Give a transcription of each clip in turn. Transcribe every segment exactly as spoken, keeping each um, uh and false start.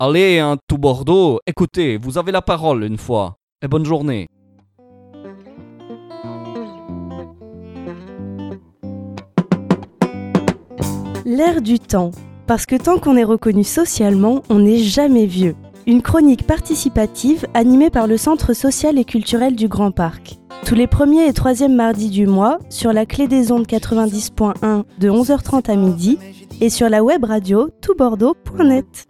Allez, hein, tout Bordeaux, écoutez, vous avez la parole une fois. Et bonne journée. L'air du temps. Parce que tant qu'on est reconnu socialement, on n'est jamais vieux. Une chronique participative animée par le Centre social et culturel du Grand Parc. Tous les premiers et troisièmes mardis du mois, sur la Clé des Ondes quatre-vingt-dix point un de onze heures trente à midi et sur la web radio tout bordeaux point net.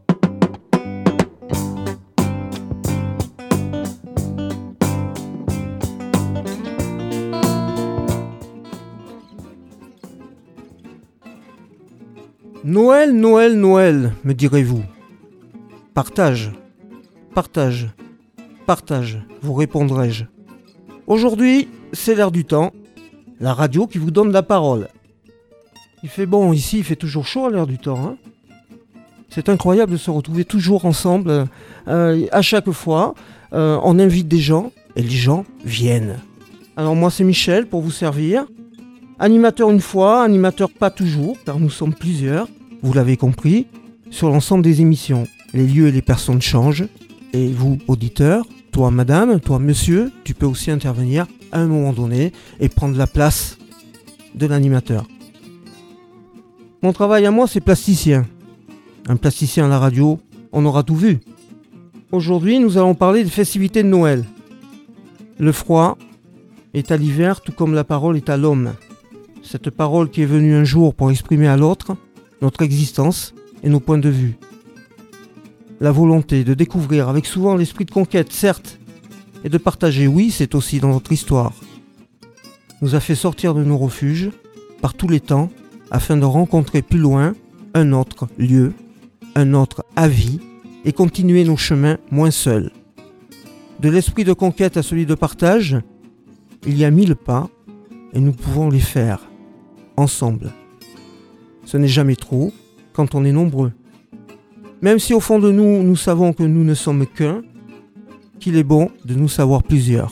Noël, Noël, Noël, me direz-vous. Partage, partage, partage, vous répondrai-je. Aujourd'hui, c'est l'air du temps, la radio qui vous donne la parole. Il fait bon ici, il fait toujours chaud à l'air du temps. Hein, c'est incroyable de se retrouver toujours ensemble. Euh, à chaque fois, euh, on invite des gens et les gens viennent. Alors moi, c'est Michel pour vous servir. Animateur une fois, animateur pas toujours, car nous sommes plusieurs, vous l'avez compris, sur l'ensemble des émissions. Les lieux et les personnes changent, et vous, auditeurs, toi madame, toi monsieur, tu peux aussi intervenir à un moment donné et prendre la place de l'animateur. Mon travail à moi, c'est plasticien. Un plasticien à la radio, on aura tout vu. Aujourd'hui, nous allons parler des festivités de Noël. Le froid est à l'hiver, tout comme la parole est à l'homme. Cette parole qui est venue un jour pour exprimer à l'autre notre existence et nos points de vue. La volonté de découvrir avec souvent l'esprit de conquête, certes, et de partager, oui, c'est aussi dans notre histoire. Nous a fait sortir de nos refuges, par tous les temps, afin de rencontrer plus loin un autre lieu, un autre avis, et continuer nos chemins moins seuls. De l'esprit de conquête à celui de partage, il y a mille pas, et nous pouvons les faire. Ensemble. Ce n'est jamais trop quand on est nombreux. Même si au fond de nous, nous savons que nous ne sommes qu'un, qu'il est bon de nous savoir plusieurs.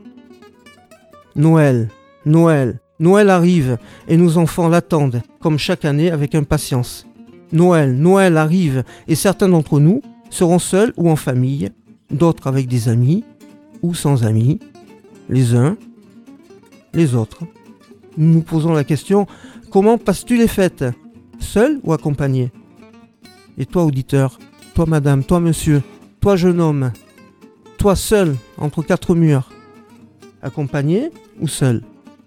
Noël, Noël, Noël arrive et nos enfants l'attendent, comme chaque année avec impatience. Noël, Noël arrive et certains d'entre nous seront seuls ou en famille, d'autres avec des amis ou sans amis, les uns, les autres. Nous nous posons la question, comment passes-tu les fêtes? Seul ou accompagné? Et toi, auditeur, toi, madame, toi, monsieur, toi, jeune homme, toi, seul, entre quatre murs, accompagné ou seul?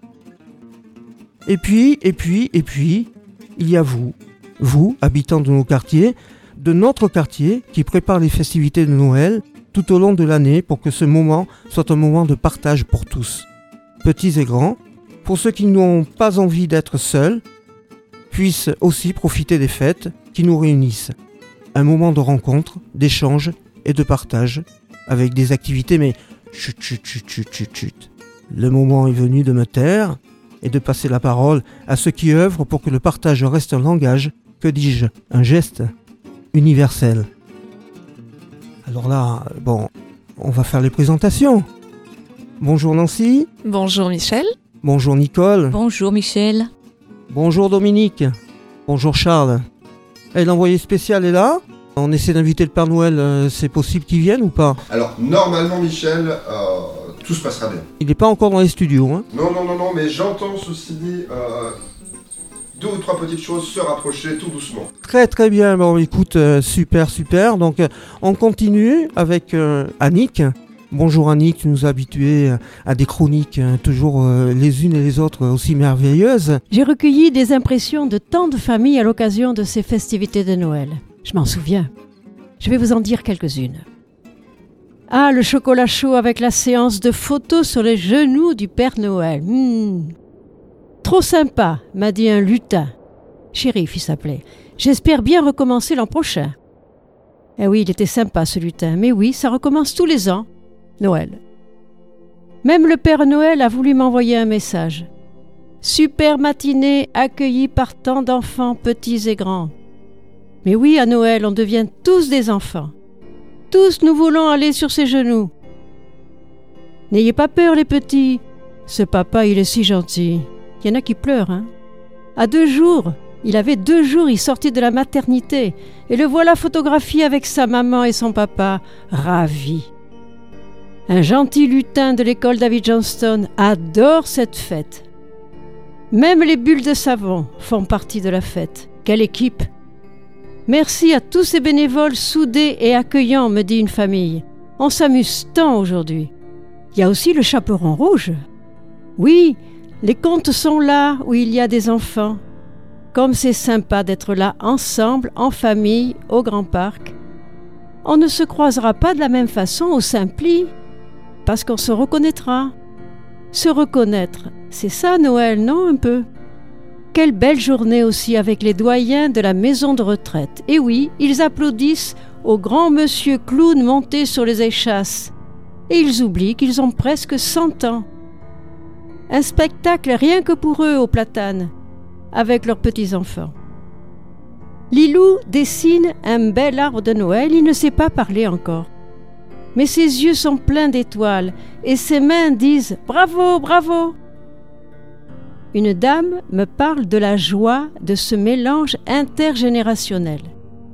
Et puis, et puis, et puis, il y a vous, vous, habitants de nos quartiers, de notre quartier, qui prépare les festivités de Noël tout au long de l'année pour que ce moment soit un moment de partage pour tous, petits et grands, pour ceux qui n'ont pas envie d'être seuls, puissent aussi profiter des fêtes qui nous réunissent. Un moment de rencontre, d'échange et de partage, avec des activités, mais chut, chut, chut, chut, chut, chut. Le moment est venu de me taire et de passer la parole à ceux qui œuvrent pour que le partage reste un langage, que dis-je, un geste universel. Alors là, bon, on va faire les présentations. Bonjour Nancy. Bonjour Michel. Bonjour Nicole. Bonjour Michel. Bonjour Dominique. Bonjour Charles. Et l'envoyé spécial est là. On essaie d'inviter le Père Noël, euh, c'est possible qu'il vienne ou pas? Alors normalement Michel, euh, tout se passera bien. Il n'est pas encore dans les studios, hein? Non, non, non, non, mais j'entends ceci dit, euh, deux ou trois petites choses se rapprocher tout doucement. Très très bien, bon écoute, euh, super super. Donc euh, on continue avec euh, Annick. Bonjour Annick, tu nous as habitués à des chroniques hein, toujours euh, les unes et les autres aussi merveilleuses. J'ai recueilli des impressions de tant de familles à l'occasion de ces festivités de Noël. Je m'en souviens. Je vais vous en dire quelques-unes. Ah, le chocolat chaud avec la séance de photos sur les genoux du Père Noël. Mmh. Trop sympa, m'a dit un lutin. Shérif, il s'appelait. J'espère bien recommencer l'an prochain. Eh oui, il était sympa ce lutin, mais oui, ça recommence tous les ans. Noël. Même le Père Noël a voulu m'envoyer un message. Super matinée accueillie par tant d'enfants petits et grands. Mais oui, à Noël, on devient tous des enfants. Tous nous voulons aller sur ses genoux. N'ayez pas peur les petits. Ce papa, il est si gentil. Il y en a qui pleurent, hein. À deux jours Il avait deux jours, il sortit de la maternité, et le voilà photographié avec sa maman et son papa, ravis. Un gentil lutin de l'école David Johnston adore cette fête. Même les bulles de savon font partie de la fête. Quelle équipe! Merci à tous ces bénévoles soudés et accueillants, me dit une famille. On s'amuse tant aujourd'hui. Il y a aussi le chaperon rouge. Oui, les contes sont là où il y a des enfants. Comme c'est sympa d'être là ensemble, en famille, au Grand Parc. On ne se croisera pas de la même façon au Simpli, parce qu'on se reconnaîtra. Se reconnaître, c'est ça Noël, non un peu? Quelle belle journée aussi avec les doyens de la maison de retraite. Et oui, ils applaudissent au grand monsieur clown monté sur les échasses. Et ils oublient qu'ils ont presque cent ans. Un spectacle rien que pour eux au platane, avec leurs petits-enfants. Lilou dessine un bel arbre de Noël, il ne sait pas parler encore. Mais ses yeux sont pleins d'étoiles et ses mains disent « Bravo, bravo !» Une dame me parle de la joie de ce mélange intergénérationnel.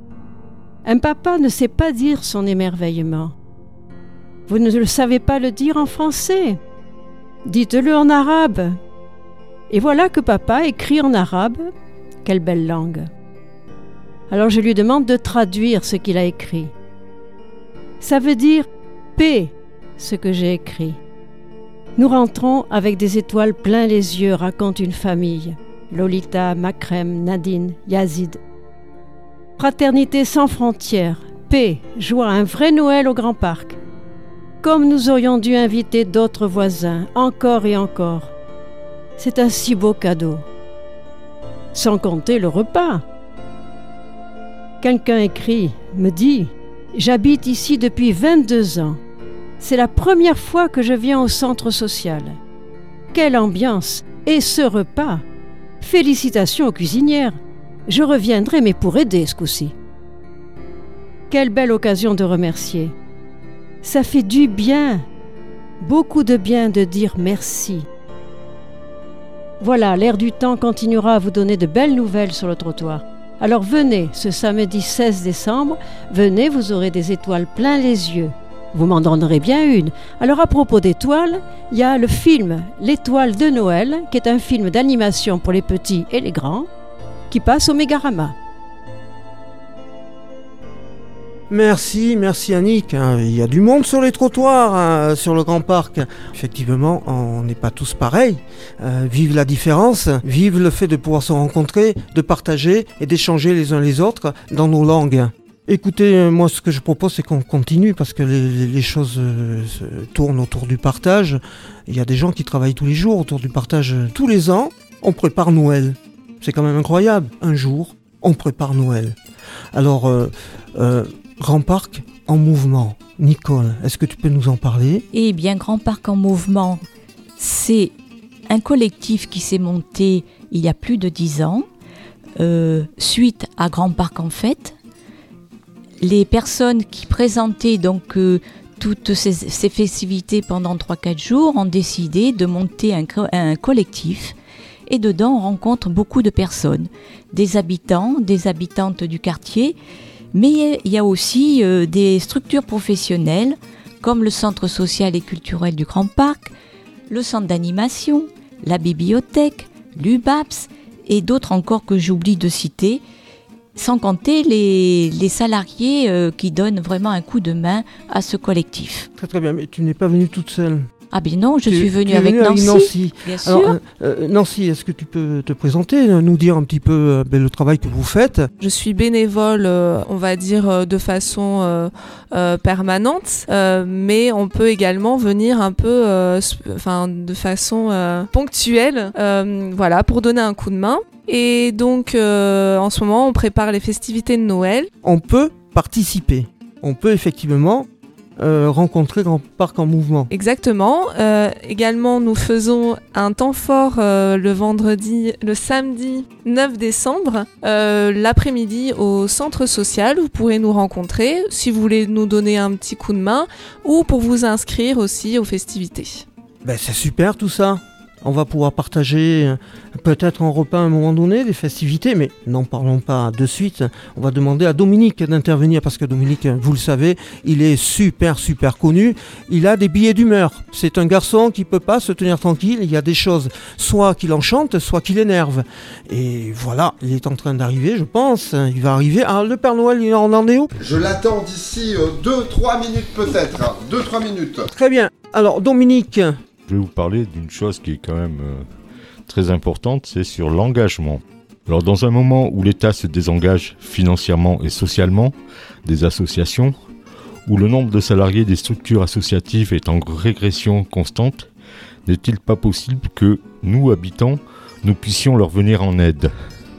Un papa ne sait pas dire son émerveillement. Vous ne le savez pas le dire en français. Dites-le en arabe. Et voilà que papa écrit en arabe. Quelle belle langue. Alors je lui demande de traduire ce qu'il a écrit. Ça veut dire paix, ce que j'ai écrit. Nous rentrons avec des étoiles plein les yeux, raconte une famille. Lolita, Makrem, Nadine, Yazid. Fraternité sans frontières, paix, joie, un vrai Noël au Grand Parc. Comme nous aurions dû inviter d'autres voisins, encore et encore. C'est un si beau cadeau. Sans compter le repas. Quelqu'un écrit, me dit, j'habite ici depuis vingt-deux ans. C'est la première fois que je viens au centre social. Quelle ambiance! Et ce repas! Félicitations aux cuisinières! Je reviendrai, mais pour aider ce coup-ci. Quelle belle occasion de remercier! Ça fait du bien, beaucoup de bien de dire merci. Voilà, l'air du temps continuera à vous donner de belles nouvelles sur le trottoir. Alors venez, ce samedi seize décembre, venez, vous aurez des étoiles plein les yeux. Vous m'en donnerez bien une. Alors à propos d'étoiles, il y a le film L'étoile de Noël, qui est un film d'animation pour les petits et les grands, qui passe au Mégarama. Merci, merci Annick. Il y a du monde sur les trottoirs, hein, sur le Grand Parc. Effectivement, on n'est pas tous pareils. Euh, vive la différence, vive le fait de pouvoir se rencontrer, de partager et d'échanger les uns les autres dans nos langues. Écoutez, moi ce que je propose c'est qu'on continue parce que les, les choses euh, se tournent autour du partage. Il y a des gens qui travaillent tous les jours autour du partage. Tous les ans, on prépare Noël. C'est quand même incroyable. Un jour, on prépare Noël. Alors, euh, euh, Grand Parc en mouvement. Nicole, est-ce que tu peux nous en parler ? Eh bien, Grand Parc en mouvement, c'est un collectif qui s'est monté il y a plus de dix ans, euh, suite à Grand Parc en fête. Les personnes qui présentaient donc euh, toutes ces, ces festivités pendant trois à quatre jours ont décidé de monter un, un collectif et dedans on rencontre beaucoup de personnes, des habitants, des habitantes du quartier, mais il y a aussi euh, des structures professionnelles comme le Centre social et culturel du Grand Parc, le Centre d'animation, la bibliothèque, l'U B A P S et d'autres encore que j'oublie de citer, sans compter les, les salariés euh, qui donnent vraiment un coup de main à ce collectif. Très très bien, mais tu n'es pas venue toute seule. Ah bien non, je tu, suis venue tu es avec venue Nancy. Avec Nancy. Bien Alors, sûr. Euh, Nancy, est-ce que tu peux te présenter, nous dire un petit peu euh, ben, le travail que vous faites ? Je suis bénévole, euh, on va dire, euh, de façon euh, euh, permanente, euh, mais on peut également venir un peu, euh, enfin, de façon euh, ponctuelle, euh, voilà, pour donner un coup de main. Et donc, euh, en ce moment, on prépare les festivités de Noël. On peut participer. On peut effectivement euh, rencontrer Grand Parc en mouvement. Exactement. Euh, également, nous faisons un temps fort euh, le vendredi, le samedi neuf décembre, euh, l'après-midi au centre social. Vous pourrez nous rencontrer si vous voulez nous donner un petit coup de main ou pour vous inscrire aussi aux festivités. Ben, c'est super tout ça. On va pouvoir partager euh, peut-être un repas à un moment donné, des festivités, mais n'en parlons pas de suite. On va demander à Dominique d'intervenir parce que Dominique, vous le savez, il est super super connu. Il a des billets d'humeur. C'est un garçon qui peut pas se tenir tranquille. Il y a des choses soit qui l'enchantent, soit qui l'énervent. Et voilà, il est en train d'arriver, je pense. Il va arriver. Ah, le Père Noël, il en en est où ? Je l'attends d'ici deux trois minutes peut-être. deux trois minutes. Très bien. Alors Dominique. Je vais vous parler d'une chose qui est quand même euh, très importante, c'est sur l'engagement. Alors dans un moment où l'État se désengage financièrement et socialement des associations, où le nombre de salariés des structures associatives est en régression constante, n'est-il pas possible que nous, habitants, nous puissions leur venir en aide ?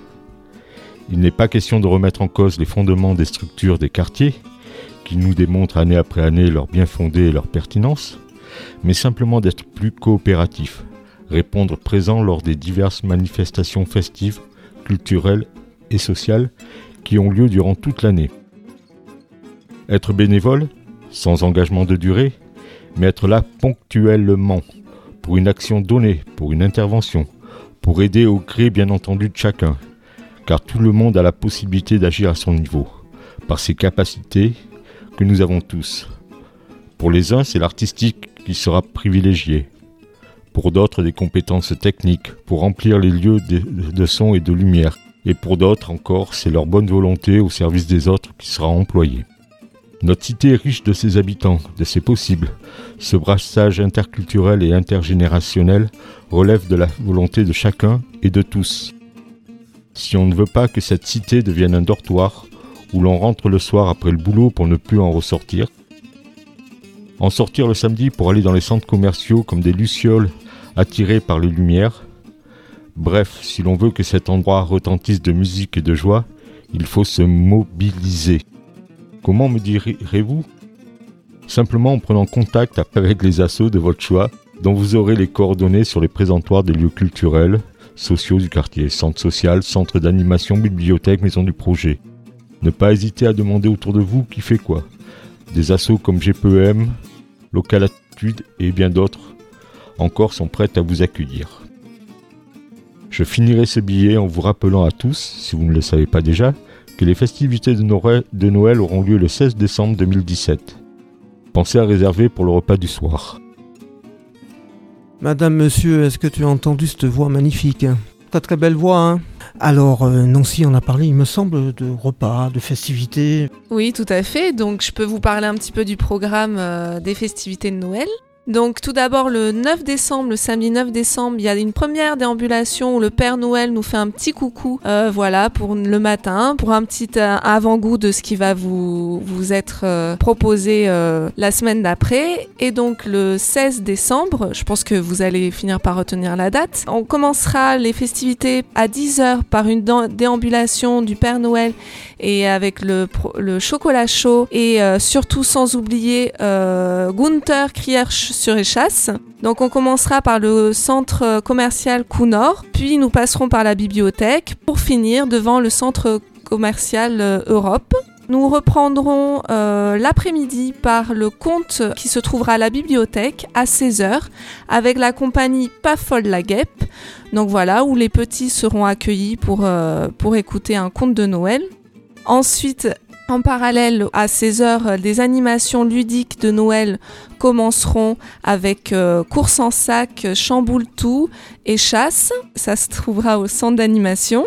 Il n'est pas question de remettre en cause les fondements des structures des quartiers, qui nous démontrent année après année leur bien-fondé et leur pertinence, mais simplement d'être plus coopératifs, répondre présent lors des diverses manifestations festives, culturelles et sociales qui ont lieu durant toute l'année. Être bénévole, sans engagement de durée, mais être là ponctuellement, pour une action donnée, pour une intervention, pour aider au gré bien entendu de chacun, car tout le monde a la possibilité d'agir à son niveau, par ses capacités que nous avons tous. Pour les uns, c'est l'artistique qui sera privilégié. Pour d'autres, des compétences techniques pour remplir les lieux de, de son et de lumière. Et pour d'autres encore, c'est leur bonne volonté au service des autres qui sera employée. Notre cité est riche de ses habitants, de ses possibles. Ce brassage interculturel et intergénérationnel relève de la volonté de chacun et de tous. Si on ne veut pas que cette cité devienne un dortoir où l'on rentre le soir après le boulot pour ne plus en ressortir, en sortir le samedi pour aller dans les centres commerciaux comme des lucioles attirées par les lumières. Bref, si l'on veut que cet endroit retentisse de musique et de joie, il faut se mobiliser. Comment me direz-vous ? Simplement en prenant contact avec les assos de votre choix, dont vous aurez les coordonnées sur les présentoirs des lieux culturels, sociaux du quartier, centre social, centre d'animation, bibliothèque, maison du projet. Ne pas hésiter à demander autour de vous qui fait quoi. Des assos comme G P E M, Local Attitude et bien d'autres encore sont prêtes à vous accueillir. Je finirai ce billet en vous rappelant à tous, si vous ne le savez pas déjà, que les festivités de Noël, de Noël auront lieu le seize décembre deux mille dix-sept. Pensez à réserver pour le repas du soir. Madame, monsieur, est-ce que tu as entendu cette voix magnifique ? Très très belle voix, hein ? Alors, euh, Nancy en a parlé, il me semble, de repas, de festivités. Oui, tout à fait. Donc, je peux vous parler un petit peu du programme euh, des festivités de Noël. Donc, tout d'abord, le neuf décembre, le samedi neuf décembre, il y a une première déambulation où le Père Noël nous fait un petit coucou, euh, voilà, pour le matin, pour un petit euh, avant-goût de ce qui va vous, vous être euh, proposé euh, la semaine d'après. Et donc, le seize décembre, je pense que vous allez finir par retenir la date, on commencera les festivités à dix heures par une déambulation du Père Noël et avec le, le chocolat chaud et euh, surtout sans oublier euh, Gunther Kriersch sur Échasse. Donc on commencera par le centre commercial Coût-Nord, puis nous passerons par la bibliothèque pour finir devant le centre commercial euh, Europe. Nous reprendrons euh, l'après-midi par le conte qui se trouvera à la bibliothèque à seize heures avec la compagnie Pas folle la guêpe. Donc voilà, où les petits seront accueillis pour, euh, pour écouter un conte de Noël. Ensuite, en parallèle, à seize heures, des animations ludiques de Noël commenceront avec euh, course en sac, chamboule-tout et chasse. Ça se trouvera au centre d'animation.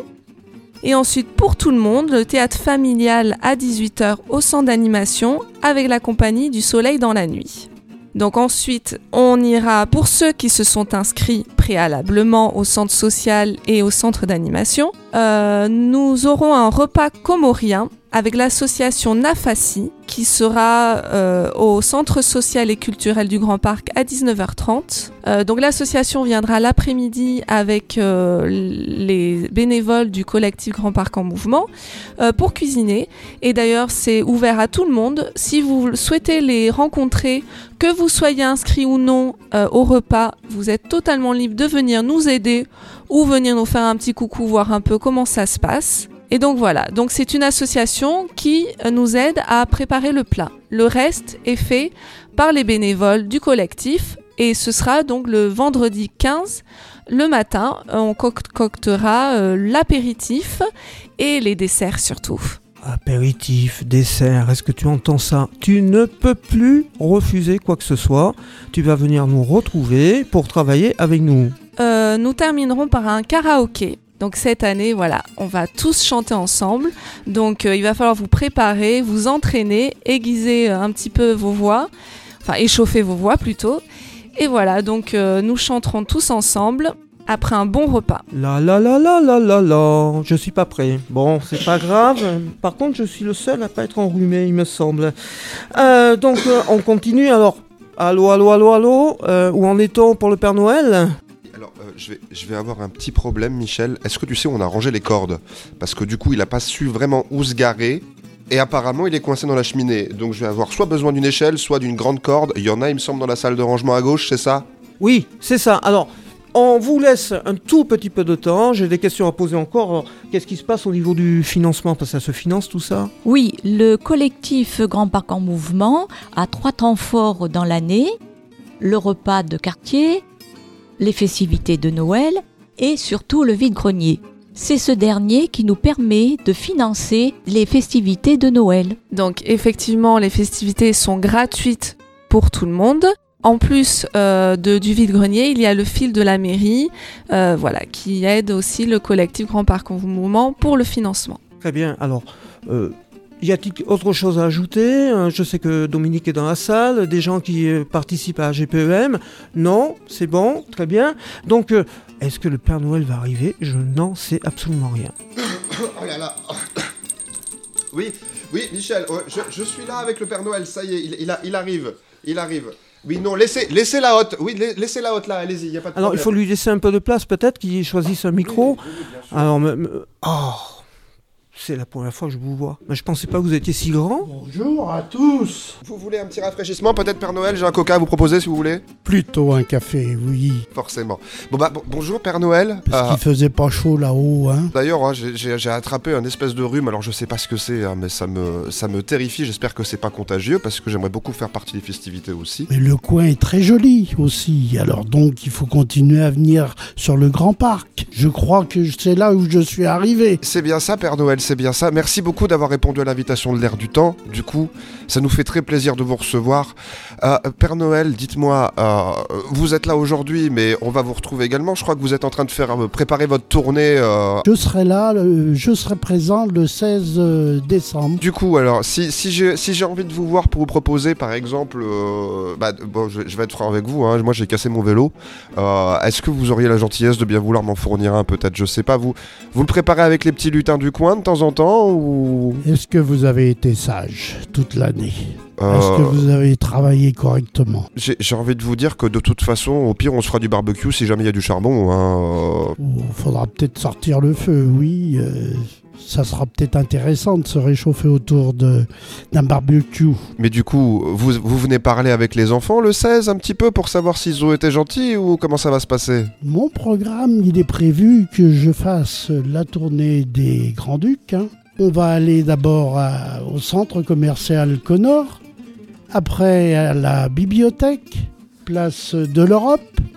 Et ensuite, pour tout le monde, le théâtre familial à dix-huit heures au centre d'animation avec la compagnie du Soleil dans la nuit. Donc ensuite, on ira, pour ceux qui se sont inscrits préalablement au centre social et au centre d'animation, euh, nous aurons un repas comorien avec l'association Nafassi qui sera euh, au centre social et culturel du Grand Parc à dix-neuf heures trente. Euh, donc l'association viendra l'après-midi avec euh, les bénévoles du collectif Grand Parc en Mouvement euh, pour cuisiner. Et d'ailleurs, c'est ouvert à tout le monde. Si vous souhaitez les rencontrer, que vous soyez inscrit ou non euh, au repas, vous êtes totalement libre de venir nous aider ou venir nous faire un petit coucou, voir un peu comment ça se passe. Et donc voilà, donc c'est une association qui nous aide à préparer le plat. Le reste est fait par les bénévoles du collectif Et ce sera donc le vendredi quinze, le matin. On concoctera euh, l'apéritif et les desserts surtout. Apéritif, dessert, est-ce que tu entends ça? Tu ne peux plus refuser quoi que ce soit. Tu vas venir nous retrouver pour travailler avec nous. Euh, nous terminerons par un karaoké. Donc cette année, voilà, on va tous chanter ensemble. Donc euh, il va falloir vous préparer, vous entraîner, aiguiser euh, un petit peu vos voix, enfin échauffer vos voix plutôt. Et voilà, donc euh, nous chanterons tous ensemble après un bon repas. La la la la la la la, je suis pas prêt. Bon, c'est pas grave. Par contre, je suis le seul à pas être enrhumé, il me semble. Euh, donc euh, on continue. Alors, allô, allô, allô, allô. Euh, où en est-on pour le Père Noël? Alors, euh, je, vais, je vais avoir un petit problème, Michel. Est-ce que tu sais où on a rangé les cordes? Parce que du coup, il a pas su vraiment où se garer. Et apparemment, il est coincé dans la cheminée. Donc, je vais avoir soit besoin d'une échelle, soit d'une grande corde. Il y en a, il me semble, dans la salle de rangement à gauche, c'est ça? Oui, c'est ça. Alors, on vous laisse un tout petit peu de temps. J'ai des questions à poser encore. Alors, qu'est-ce qui se passe au niveau du financement? Parce que ça se finance tout ça? Oui, le collectif Grand Parc en Mouvement a trois temps forts dans l'année. Le repas de quartier, les festivités de Noël et surtout le vide-grenier. C'est ce dernier qui nous permet de financer les festivités de Noël. Donc effectivement, les festivités sont gratuites pour tout le monde. En plus euh, de, du vide-grenier, il y a le fil de la mairie euh, voilà, qui aide aussi le collectif Grand Parc en Mouvement pour le financement. Très bien. Alors, euh, y a-t-il autre chose à ajouter? Je sais que Dominique est dans la salle, des gens qui euh, participent à G P E M. Non, c'est bon, très bien. Donc, euh, est-ce que le Père Noël va arriver? Je n'en sais absolument rien. Oh là là. Oui, oui, Michel, je, je suis là avec le Père Noël, ça y est, il, il, a, il arrive, il arrive. Oui, non, laissez, laissez la haute, oui, laissez la haute là, allez-y, il n'y a pas de problème. Alors, il faut lui laisser un peu de place, peut-être, qu'il choisisse un micro. Oui, oui, bien sûr. Alors, me, me, oh, c'est la première fois que je vous vois. Mais je pensais pas que vous étiez si grand. Bonjour à tous. Vous voulez un petit rafraîchissement, peut-être, Père Noël? J'ai un coca à vous proposer, si vous voulez. Plutôt un café, oui. Forcément. Bon bah, bon, bonjour, Père Noël. Parce euh, qu'il faisait pas chaud là-haut, hein. D'ailleurs, hein, j'ai, j'ai, j'ai attrapé un espèce de rhume, alors je sais pas ce que c'est, hein, mais ça me, ça me terrifie. J'espère que c'est pas contagieux, parce que j'aimerais beaucoup faire partie des festivités aussi. Mais le coin est très joli aussi, alors donc il faut continuer à venir sur le Grand Parc. Je crois que c'est là où je suis arrivé. C'est bien ça, Père Noël, c'est bien ça. Merci beaucoup d'avoir répondu à l'invitation de l'Air du Temps. Du coup, ça nous fait très plaisir de vous recevoir. Euh, Père Noël, dites-moi, euh, vous êtes là aujourd'hui, mais on va vous retrouver également. Je crois que vous êtes en train de faire euh, préparer votre tournée. Euh... Je serai là, euh, je serai présent le seize décembre. Du coup, alors, si, si, j'ai, si j'ai envie de vous voir pour vous proposer, par exemple, euh, bah, bon, je, je vais être franc avec vous, hein, moi j'ai cassé mon vélo. Euh, est-ce que vous auriez la gentillesse de bien vouloir m'en fournir un, peut-être, je sais pas, vous, vous le préparez avec les petits lutins du coin de temps en temps ou... Est-ce que vous avez été sage toute l'année? Euh, Est-ce que vous avez travaillé correctement? J'ai, j'ai envie de vous dire que de toute façon, au pire, on se fera du barbecue si jamais il y a du charbon. Hein. Oh, faudra peut-être sortir le feu, oui. Euh, ça sera peut-être intéressant de se réchauffer autour de, d'un barbecue. Mais du coup, vous, vous venez parler avec les enfants le seize un petit peu pour savoir s'ils ont été gentils ou comment ça va se passer? Mon programme, il est prévu que je fasse la tournée des Grands-Ducs. Hein. On va aller d'abord à, au centre commercial Connor, après à la bibliothèque, place de l'Europe,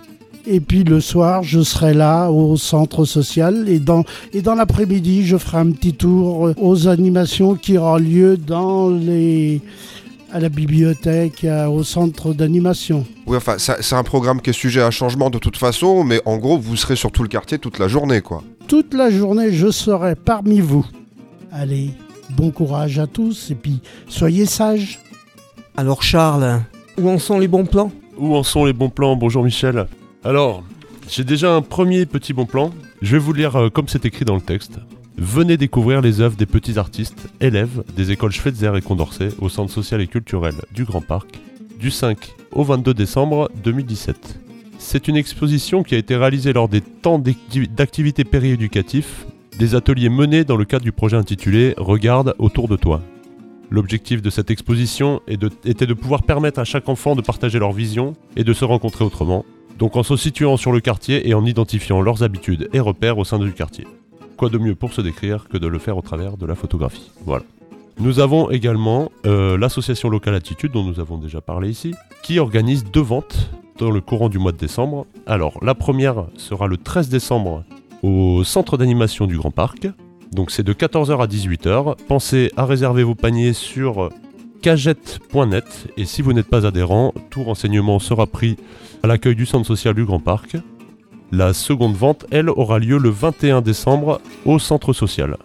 et puis le soir, je serai là au centre social, et dans, et dans l'après-midi, je ferai un petit tour aux animations qui auront lieu dans les... à la bibliothèque, au centre d'animation. Oui, enfin, ça, c'est un programme qui est sujet à changement de toute façon, mais en gros, vous serez sur tout le quartier toute la journée, quoi. Toute la journée, je serai parmi vous. Allez, bon courage à tous, et puis soyez sages. Alors Charles, où en sont les bons plans? Où en sont les bons plans? Bonjour Michel. Alors, j'ai déjà un premier petit bon plan. Je vais vous le lire euh, comme c'est écrit dans le texte. Venez découvrir les œuvres des petits artistes, élèves des écoles Schweitzer et Condorcet au Centre social et culturel du Grand Parc, du cinq au vingt-deux décembre deux mille dix-sept. C'est une exposition qui a été réalisée lors des temps d'activités périéducatifs, des ateliers menés dans le cadre du projet intitulé « Regarde autour de toi ». L'objectif de cette exposition est de, était de pouvoir permettre à chaque enfant de partager leur vision et de se rencontrer autrement, donc en se situant sur le quartier et en identifiant leurs habitudes et repères au sein du quartier. Quoi de mieux pour se décrire que de le faire au travers de la photographie. Voilà. Nous avons également euh, l'association locale Attitude, dont nous avons déjà parlé ici, qui organise deux ventes dans le courant du mois de décembre. Alors, la première sera le treize décembre au centre d'animation du Grand Parc. Donc c'est de quatorze heures à dix-huit heures. Pensez à réserver vos paniers sur cagette point net et si vous n'êtes pas adhérent, tout renseignement sera pris à l'accueil du centre social du Grand Parc. La seconde vente, elle, aura lieu le vingt et un décembre au centre social.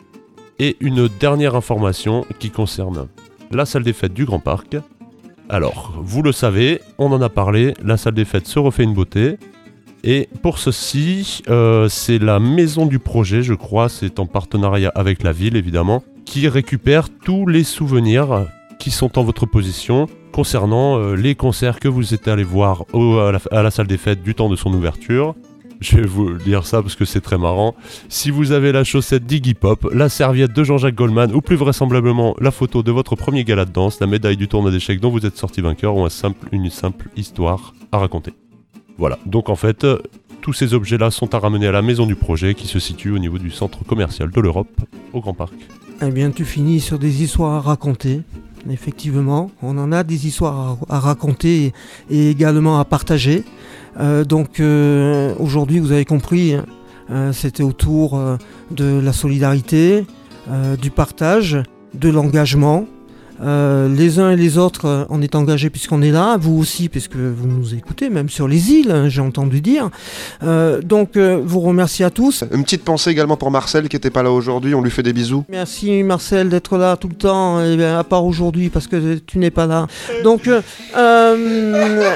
Et une dernière information qui concerne la salle des fêtes du Grand Parc. Alors, vous le savez, on en a parlé, la salle des fêtes se refait une beauté. Et pour ceci, euh, c'est la maison du projet, je crois, c'est en partenariat avec la ville évidemment, qui récupère tous les souvenirs qui sont en votre possession concernant euh, les concerts que vous êtes allés voir au, à, la, à la salle des fêtes du temps de son ouverture. Je vais vous lire ça parce que c'est très marrant. Si vous avez la chaussette d'Iggy Pop, la serviette de Jean-Jacques Goldman ou plus vraisemblablement la photo de votre premier gala de danse, la médaille du tournoi d'échecs dont vous êtes sorti vainqueur ou un simple, une simple histoire à raconter. Voilà, donc en fait, euh, tous ces objets-là sont à ramener à la maison du projet qui se situe au niveau du centre commercial de l'Europe, au Grand Parc. Eh bien, tu finis sur des histoires à raconter. Effectivement, on en a des histoires à, à raconter et, et également à partager. Euh, donc euh, aujourd'hui, vous avez compris, euh, c'était autour euh, de la solidarité, euh, du partage, de l'engagement. Euh, les uns et les autres, euh, on est engagés puisqu'on est là, vous aussi puisque vous nous écoutez, même sur les îles, hein, j'ai entendu dire. Euh, donc, euh, vous remercie à tous. Une petite pensée également pour Marcel qui n'était pas là aujourd'hui, on lui fait des bisous. Merci Marcel d'être là tout le temps, et bien, à part aujourd'hui parce que tu n'es pas là. Donc, euh, euh,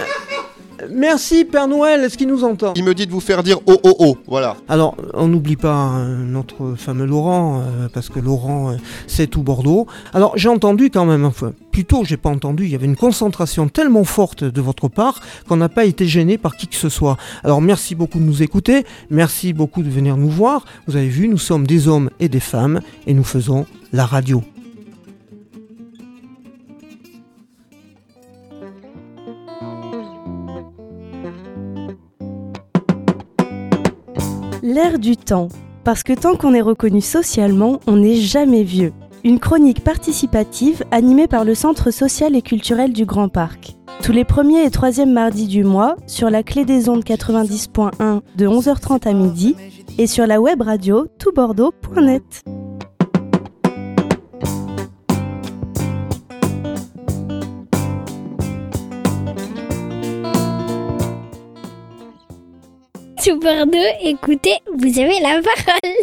merci Père Noël, est-ce qu'il nous entend? Il me dit de vous faire dire oh oh oh, voilà. Alors, on n'oublie pas euh, notre fameux Laurent, euh, parce que Laurent, euh, c'est tout Bordeaux. Alors, j'ai entendu quand même, enfin, plutôt j'ai pas entendu, il y avait une concentration tellement forte de votre part qu'on n'a pas été gêné par qui que ce soit. Alors, merci beaucoup de nous écouter, merci beaucoup de venir nous voir. Vous avez vu, nous sommes des hommes et des femmes, et nous faisons la radio. L'air du temps, parce que tant qu'on est reconnu socialement, on n'est jamais vieux. Une chronique participative animée par le Centre social et culturel du Grand Parc. Tous les premiers et troisièmes mardis du mois, sur la Clé des Ondes quatre-vingt-dix point un de onze heures trente à midi et sur la web radio tout bordeaux point net. Tout Bordeaux, écoutez, vous avez la parole.